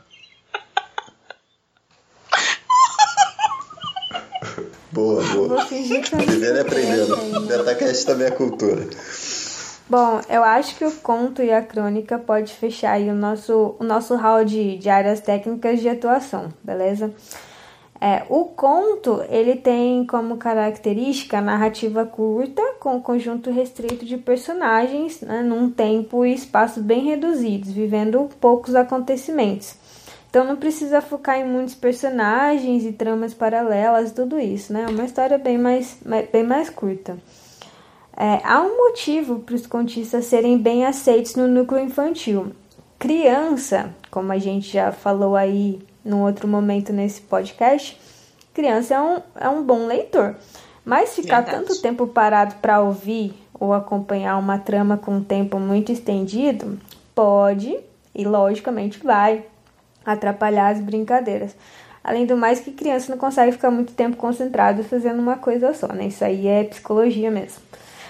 Boa. Vou fingir que eu não Vivendo e aprendendo. ainda. Datacast também é cultura. Bom, eu acho que o conto e a crônica pode fechar aí o nosso hall de áreas técnicas de atuação, beleza? O conto, ele tem como característica a narrativa curta, com um conjunto restrito de personagens, né, num tempo e espaço bem reduzidos, vivendo poucos acontecimentos. Então não precisa focar em muitos personagens e tramas paralelas, tudo isso, né? É uma história bem mais curta. Há um motivo para os contistas serem bem aceitos no núcleo infantil. Criança, como a gente já falou aí num outro momento nesse podcast, criança é um bom leitor. Mas ficar tanto tempo parado para ouvir ou acompanhar uma trama com um tempo muito estendido pode, e logicamente vai, atrapalhar as brincadeiras. Além do mais, que criança não consegue ficar muito tempo concentrado fazendo uma coisa só, né? Isso aí é psicologia mesmo.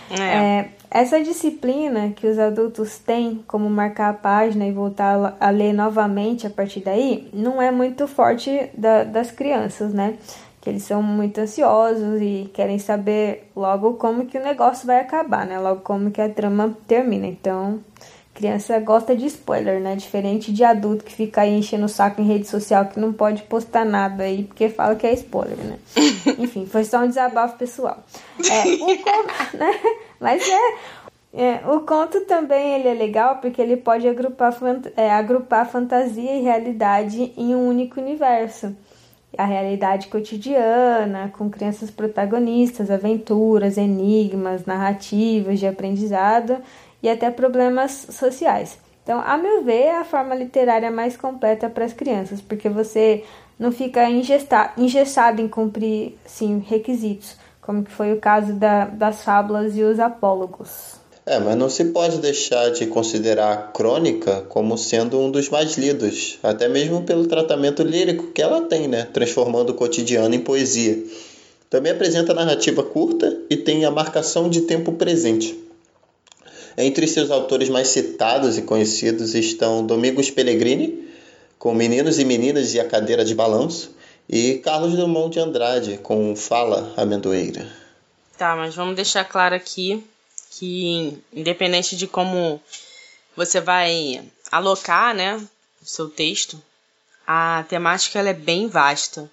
Essa disciplina que os adultos têm, como marcar a página e voltar a ler novamente a partir daí, não é muito forte das crianças, né? Que eles são muito ansiosos e querem saber logo como que o negócio vai acabar, né? Logo como que a trama termina. Então, criança gosta de spoiler, né? Diferente de adulto que fica aí enchendo o saco em rede social que não pode postar nada aí porque fala que é spoiler, né? Enfim, foi só um desabafo pessoal. O conto, né? Mas o conto também ele é legal porque ele pode agrupar fantasia e realidade em um único universo. A realidade cotidiana, com crianças protagonistas, aventuras, enigmas, narrativas de aprendizado e até problemas sociais. Então, a meu ver, é a forma literária mais completa para as crianças, porque você não fica engessado em cumprir, sim, requisitos, como que foi o caso das fábulas e os apólogos. Mas não se pode deixar de considerar a crônica como sendo um dos mais lidos, até mesmo pelo tratamento lírico que ela tem, né? Transformando o cotidiano em poesia. Também apresenta narrativa curta e tem a marcação de tempo presente. Entre seus autores mais citados e conhecidos estão Domingos Pellegrini, com Meninos e Meninas e a Cadeira de Balanço, e Carlos Drummond de Andrade, com Fala, Amendoeira. Tá, mas vamos deixar claro aqui que, independente de como você vai alocar, né, o seu texto, a temática ela é bem vasta.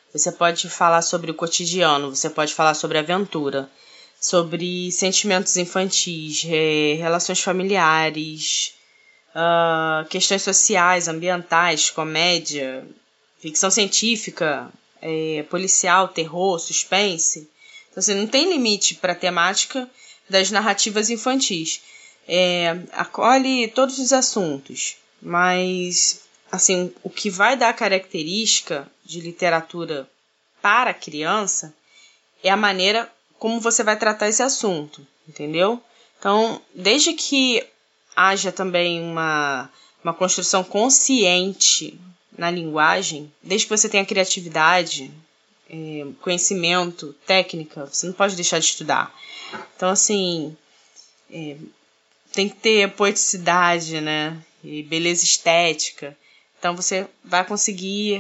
Você pode falar sobre o cotidiano, você pode falar sobre aventura, sobre sentimentos infantis, relações familiares, questões sociais, ambientais, comédia, ficção científica, policial, terror, suspense. Então, assim, não tem limite para a temática das narrativas infantis. Acolhe todos os assuntos, mas assim, o que vai dar característica de literatura para a criança é a maneira como você vai tratar esse assunto, entendeu? Então, desde que haja também uma construção consciente na linguagem, desde que você tenha criatividade, conhecimento, técnica, você não pode deixar de estudar. Então, assim, tem que ter poeticidade, né? E beleza estética. Então, você vai conseguir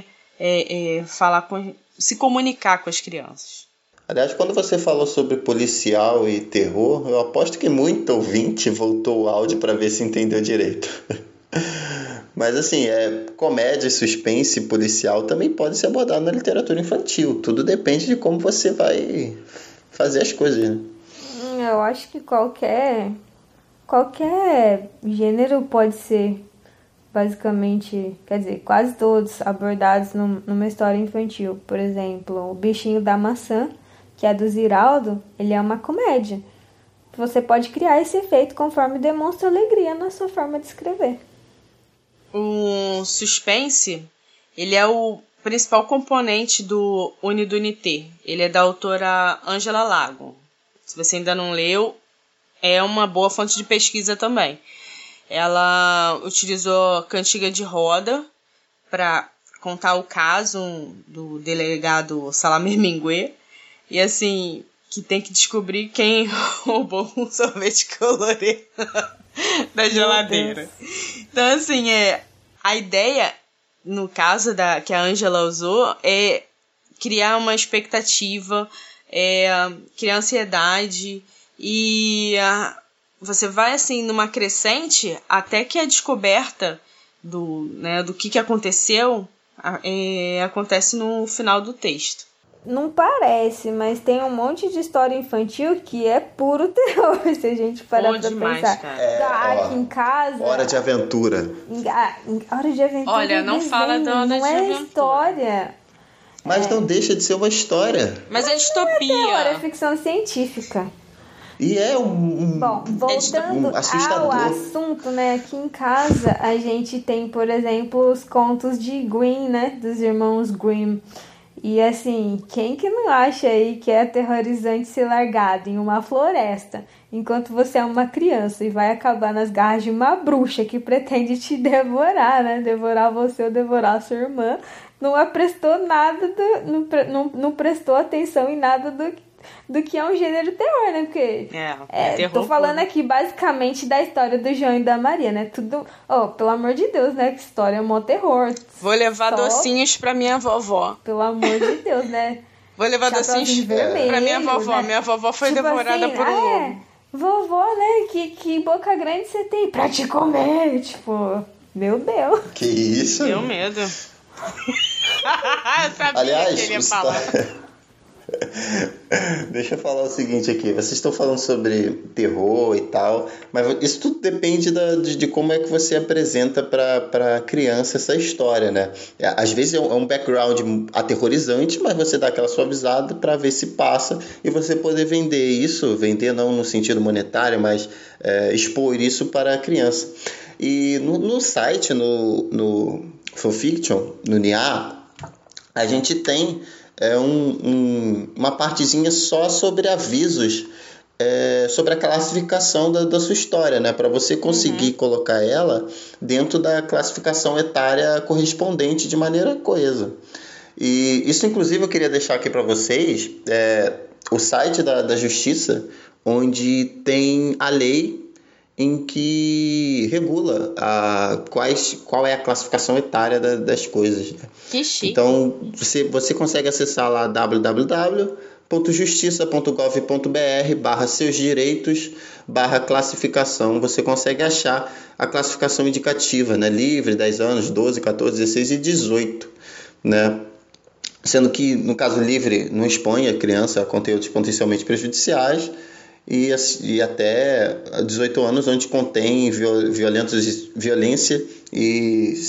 se comunicar com as crianças. Aliás, quando você falou sobre policial e terror, eu aposto que muito ouvinte voltou o áudio para ver se entendeu direito. Mas assim, comédia, suspense, policial também pode ser abordado na literatura infantil. Tudo depende de como você vai fazer as coisas, né? Eu acho que qualquer gênero pode ser, basicamente, quer dizer, quase todos abordados numa história infantil. Por exemplo, O Bichinho da Maçã, que é do Ziraldo, ele é uma comédia. Você pode criar esse efeito conforme demonstra alegria na sua forma de escrever. O suspense, ele é o principal componente do Unidunité. Ele é da autora Ângela Lago. Se você ainda não leu, é uma boa fonte de pesquisa também. Ela utilizou cantiga de roda para contar o caso do delegado Salamir Minguê. E assim, que tem que descobrir quem roubou um sorvete colorido da geladeira. Então, assim, a ideia, no caso que a Ângela usou, é criar uma expectativa, criar ansiedade e você vai, assim, numa crescente até que a descoberta do que aconteceu acontece no final do texto. Não parece, mas tem um monte de história infantil que é puro terror, se a gente parar pra demais, pensar. Cara. Aqui em casa... Hora de Aventura. Hora de Aventura. Olha, não fala da Hora de Aventura. Não é história. Mas não deixa de ser uma história. Mas é distopia. É ficção científica. E Bom, voltando ao assunto, né? Aqui em casa a gente tem, por exemplo, os contos de Grimm, né? Dos irmãos Grimm. E assim, quem que não acha aí que é aterrorizante ser largado em uma floresta enquanto você é uma criança e vai acabar nas garras de uma bruxa que pretende te devorar, né? Devorar você ou devorar a sua irmã. Não prestou nada, não prestou atenção em nada do que é um gênero terror, né? Porque terror. Tô falando aqui basicamente da história do João e da Maria, né? Tudo, pelo amor de Deus, né? Que história é mó terror. Vou levar docinhos pra minha vovó. Pelo amor de Deus, né? Vou levar docinhos pra minha vovó. Né? Minha vovó foi devorada por um lobo. Vovó, né? Que boca grande você tem pra te comer? Tipo, meu Deus. Que isso? Deu medo. Eu sabia Aliás, que ele ia falar. Deixa eu falar o seguinte aqui. Vocês estão falando sobre terror e tal, mas isso tudo depende de como é que você apresenta para criança essa história, né? Às vezes é um background aterrorizante, mas você dá aquela suavizada para ver se passa e você poder vender não no sentido monetário, mas expor isso para a criança. E no site, no Fanfiction, no NIA, a gente tem uma partezinha só sobre avisos, sobre a classificação da sua história, né? Para você conseguir colocar ela dentro da classificação etária correspondente de maneira coesa. E isso, inclusive, eu queria deixar aqui para vocês o site da Justiça, onde tem a lei em que regula qual é a classificação etária das coisas. Né? Que chique. Então, você consegue acessar lá www.justiça.gov.br/seus-direitos/classificação. Você consegue achar a classificação indicativa, né? Livre, 10 anos, 12, 14, 16 e 18. Né? sendo que, no caso livre, não expõe a criança a conteúdos potencialmente prejudiciais e até 18 anos, onde contém violência e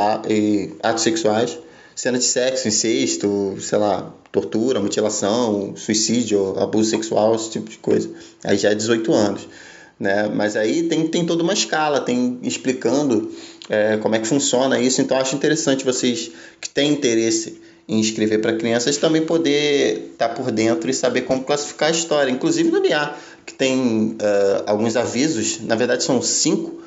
atos sexuais, cena de sexo, incesto, sei lá, tortura, mutilação, suicídio, abuso sexual, esse tipo de coisa. Aí já é 18 anos. Né? Mas aí tem toda uma escala, tem explicando como é que funciona isso. Então acho interessante vocês que têm interesse em escrever para crianças também poder estar por dentro e saber como classificar a história. Inclusive no NIA, que tem alguns avisos, na verdade são 5,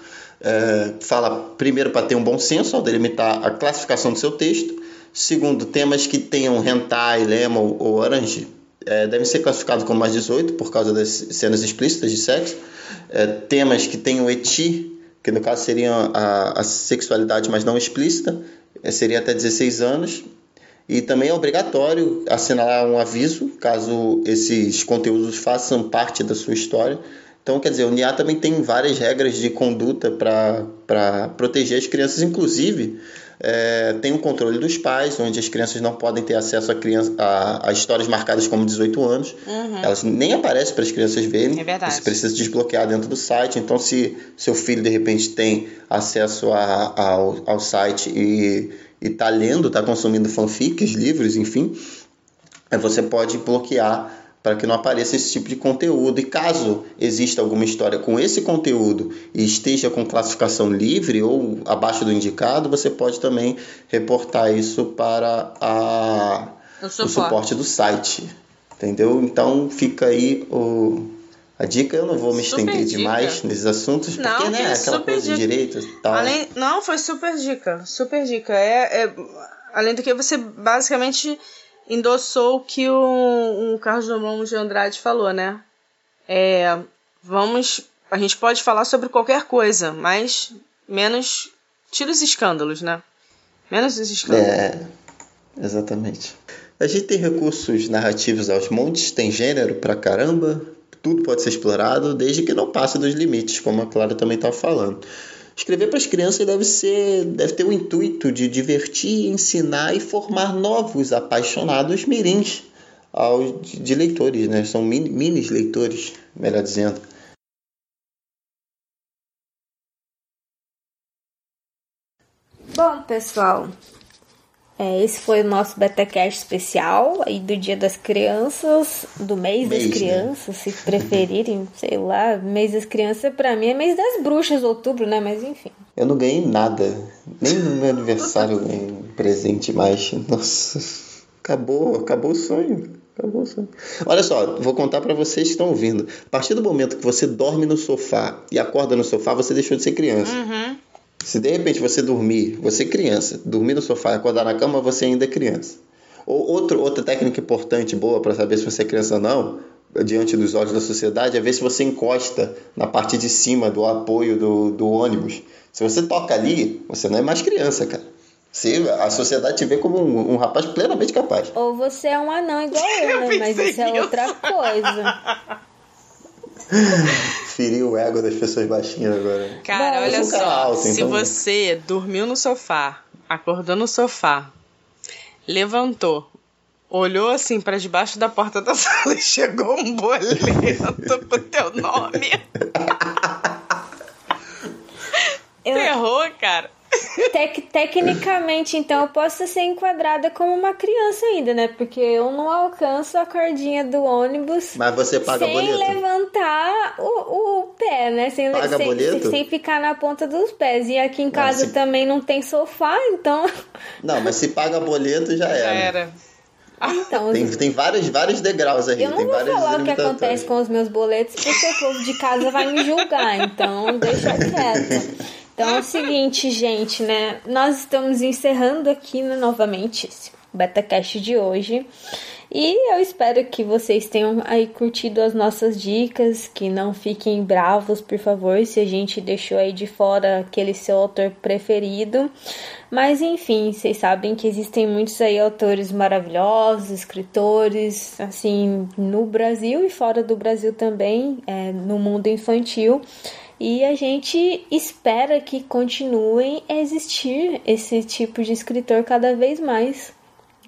fala primeiro para ter um bom senso ao delimitar a classificação do seu texto. Segundo, temas que tenham hentai, lemon ou orange devem ser classificados como mais 18 por causa das cenas explícitas de sexo. Temas que tenham eti, que no caso seriam a sexualidade mas não explícita, seria até 16 anos. E também é obrigatório assinalar um aviso caso esses conteúdos façam parte da sua história. Então, quer dizer, o NIA também tem várias regras de conduta para proteger as crianças, inclusive tem o controle dos pais, onde as crianças não podem ter acesso a histórias marcadas como 18 anos. Elas nem aparecem para as crianças verem. É verdade. Você precisa desbloquear dentro do site. Então, se seu filho, de repente, tem acesso ao site e está lendo, está consumindo fanfics, livros, enfim, você pode bloquear para que não apareça esse tipo de conteúdo. E caso exista alguma história com esse conteúdo e esteja com classificação livre ou abaixo do indicado, você pode também reportar isso para o suporte do site. Entendeu? Então fica aí a dica. Eu não vou me estender demais nesses assuntos, porque não, né, aquela coisa de direito e tal. Não, foi super dica. Super dica. Além do que você basicamente endossou o que o Carlos Drummond de Andrade falou, né? A gente pode falar sobre qualquer coisa, mas menos... Tira os escândalos, né? Menos os escândalos. Exatamente. A gente tem recursos narrativos aos montes, tem gênero pra caramba, tudo pode ser explorado, desde que não passe dos limites, como a Clara também estava falando. Escrever para as crianças deve ter o intuito de divertir, ensinar e formar novos apaixonados mirins de leitores, né? São mini leitores, melhor dizendo. Bom, pessoal, esse foi o nosso BetaCast especial aí do Dia das Crianças, do mês das crianças, né? Se preferirem, sei lá, mês das crianças pra mim é mês das bruxas, outubro, né? Mas enfim. Eu não ganhei nada, nem no meu aniversário eu ganhei um presente mais. Nossa, acabou o sonho. Olha só, vou contar pra vocês que estão ouvindo. A partir do momento que você dorme no sofá e acorda no sofá, você deixou de ser criança. Se de repente você criança, dormir no sofá e acordar na cama, você ainda é criança. Outra técnica importante, boa para saber se você é criança ou não, diante dos olhos da sociedade, é ver se você encosta na parte de cima do apoio do ônibus. Se você toca ali, você não é mais criança, cara. A sociedade te vê como um rapaz plenamente capaz. Ou você é um anão igual eu, né? Mas isso é outra coisa. Feriu o ego das pessoas baixinhas agora. Cara, olha só, alto, se então... você dormiu no sofá, acordou no sofá, levantou, olhou assim pra debaixo da porta da sala e chegou um boleto pro teu nome. Ferrou, cara. Tecnicamente, então, eu posso ser enquadrada como uma criança ainda, né? Porque eu não alcanço a cordinha do ônibus. Mas você paga boleto? Sem levantar o pé, né? Sem ficar na ponta dos pés. E aqui em casa também não tem sofá, então... Não, mas se paga boleto, já era. Então, tem vários degraus aí. Eu não vou falar o que acontece com os meus boletos, porque o povo de casa vai me julgar. Então, deixa quieto. Então é o seguinte, gente, né? Nós estamos encerrando aqui, né, novamente esse BetaCast de hoje. E eu espero que vocês tenham aí curtido as nossas dicas, que não fiquem bravos, por favor, se a gente deixou aí de fora aquele seu autor preferido. Mas enfim, vocês sabem que existem muitos aí autores maravilhosos, escritores, assim, no Brasil e fora do Brasil também, no mundo infantil. E a gente espera que continuem a existir esse tipo de escritor cada vez mais.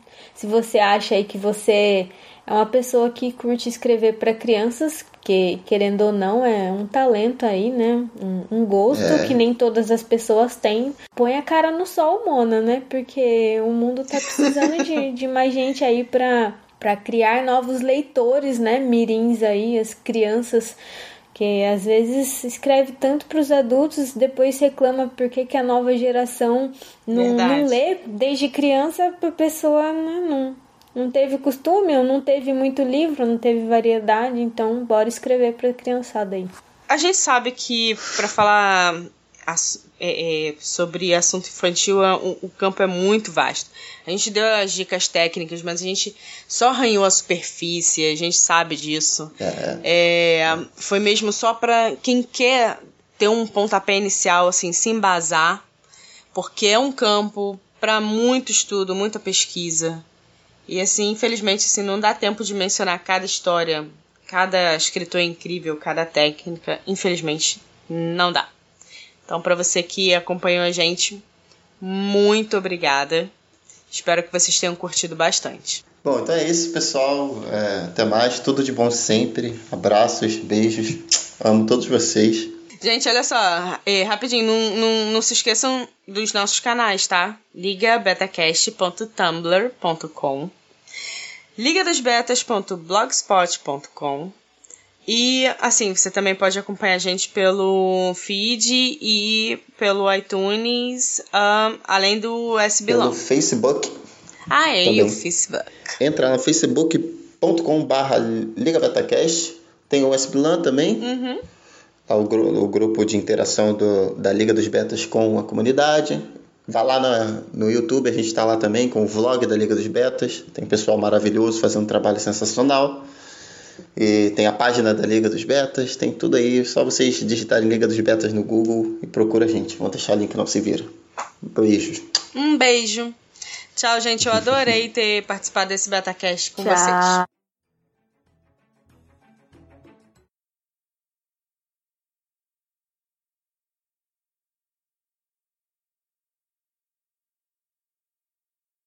Se você acha aí que você é uma pessoa que curte escrever para crianças, que querendo ou não é um talento aí, né? Um gosto que nem todas as pessoas têm. Põe a cara no sol, Mona, né? Porque o mundo tá precisando de mais gente aí para criar novos leitores, né? Mirins aí, as crianças que às vezes escreve tanto para os adultos, depois reclama porque que a nova geração não lê desde criança, a pessoa não teve costume, ou não teve muito livro, não teve variedade, então bora escrever para a criançada aí. A gente sabe que para falar sobre assunto infantil o campo é muito vasto. A gente deu as dicas técnicas, mas a gente só arranhou a superfície, a gente sabe disso. Foi mesmo só para quem quer ter um pontapé inicial, assim, se embasar, porque é um campo para muito estudo, muita pesquisa. E assim, infelizmente, assim, não dá tempo de mencionar cada história, cada escritor incrível, cada técnica. Infelizmente, não dá. Então, para você que acompanhou a gente, muito obrigada. Espero que vocês tenham curtido bastante. Bom, então é isso, pessoal. Até mais. Tudo de bom sempre. Abraços, beijos. Amo todos vocês. Gente, olha só. Rapidinho, não se esqueçam dos nossos canais, tá? ligabetacast.tumblr.com, ligadasbetas.blogspot.com. E, assim, você também pode acompanhar a gente pelo feed e pelo iTunes, além do SBLOM. Pelo Facebook. E o Facebook. Entra no facebook.com/ligabetacast. Tem o SBLOM também. Uhum. O grupo de interação da Liga dos Betas com a comunidade. Vai lá no YouTube, a gente está lá também com o vlog da Liga dos Betas. Tem pessoal maravilhoso fazendo um trabalho sensacional. E tem a página da Liga dos Betas, tem tudo aí. Só vocês digitarem Liga dos Betas no Google e procura a gente. Vamos deixar o link não se vira. Beijos. Um beijo. Tchau, gente. Eu adorei ter participado desse BetaCast com vocês.